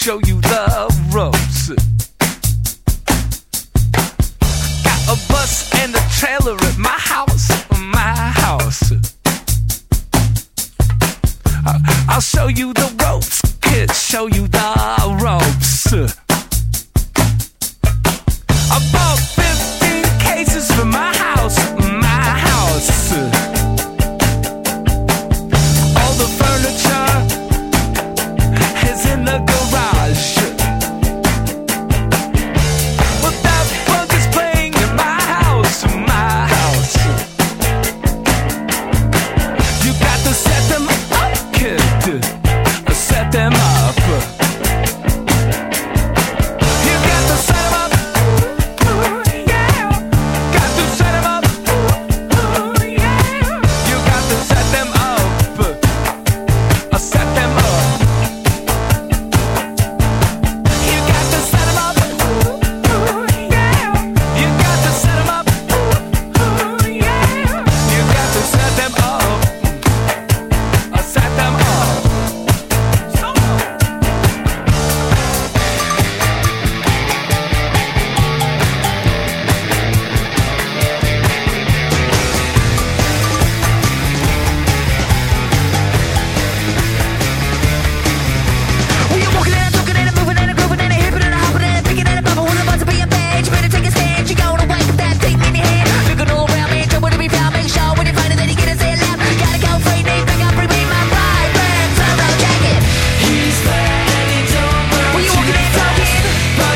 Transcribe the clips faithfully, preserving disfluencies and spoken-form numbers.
show you the ropes. Got a bus and a trailer at my house, my house. I'll show you the ropes, kid, show you the ropes. I bought fifteen cases for my house, my house. All the furniture is in the garage. But that bug is playing in my house, my house. You got to set them up, kid. Set them up. You got to set them up. Ooh, yeah. Got to set them up. Ooh, yeah. You got to set them up. Uh, set them up. You got to set them up. Ooh, yeah. You got to set them up. Ooh, yeah. You got to set them up. Uh, set them up.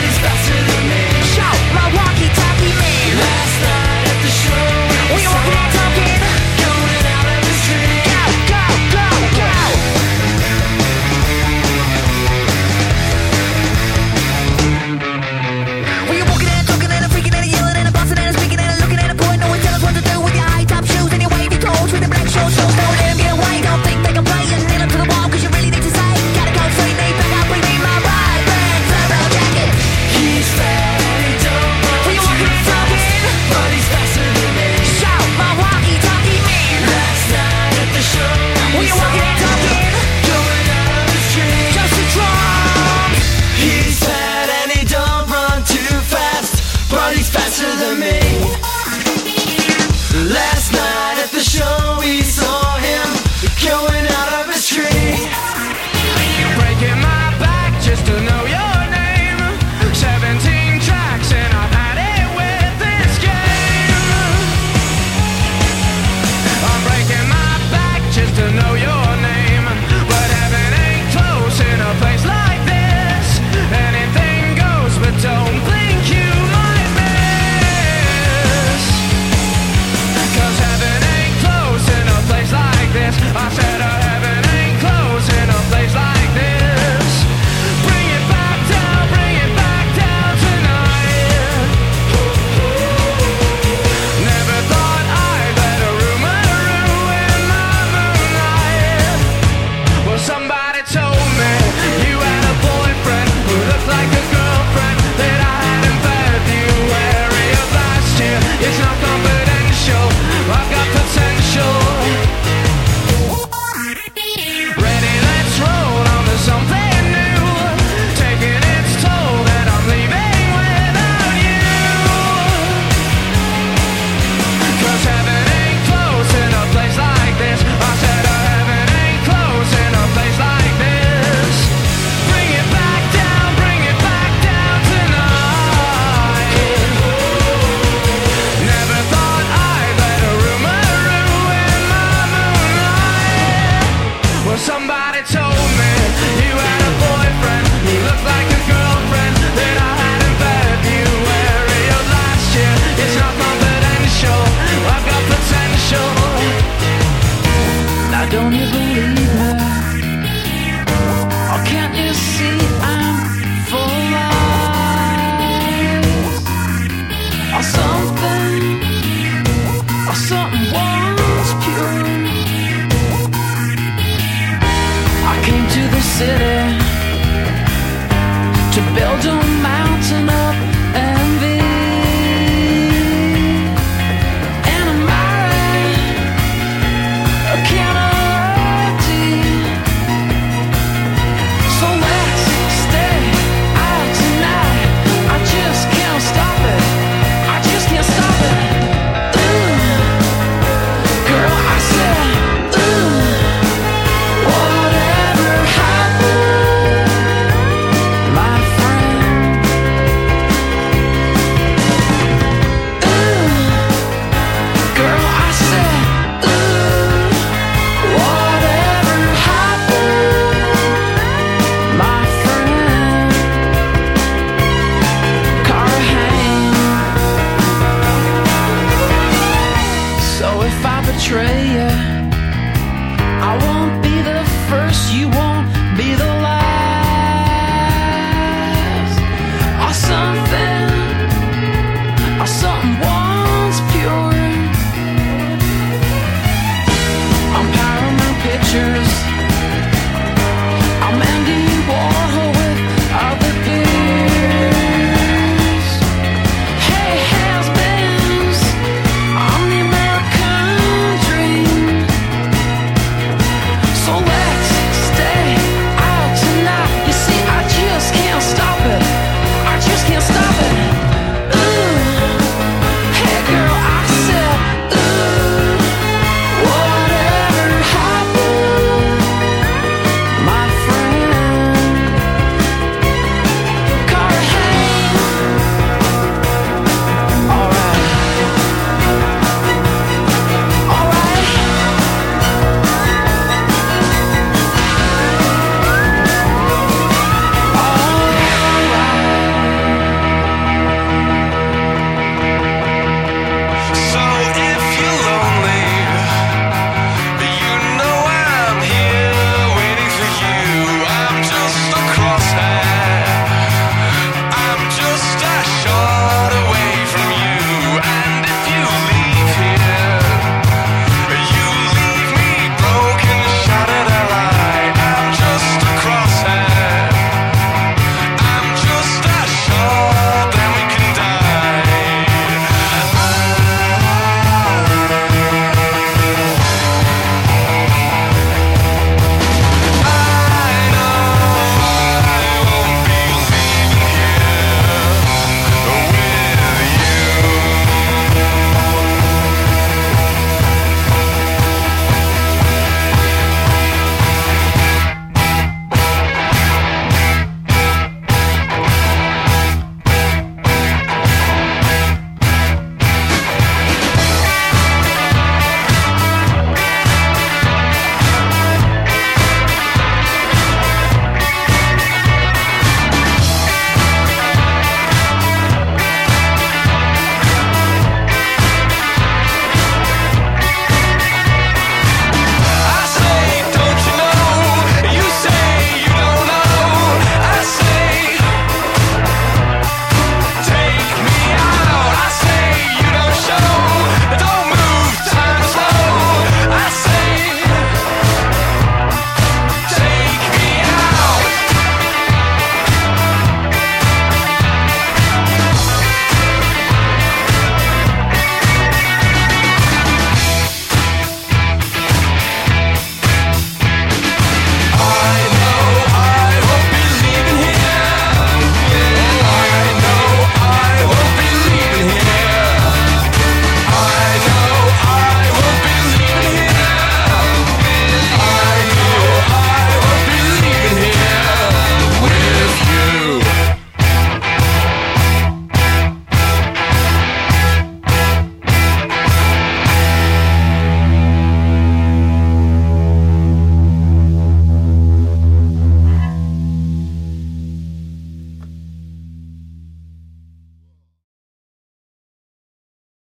Last night at the show, we walking and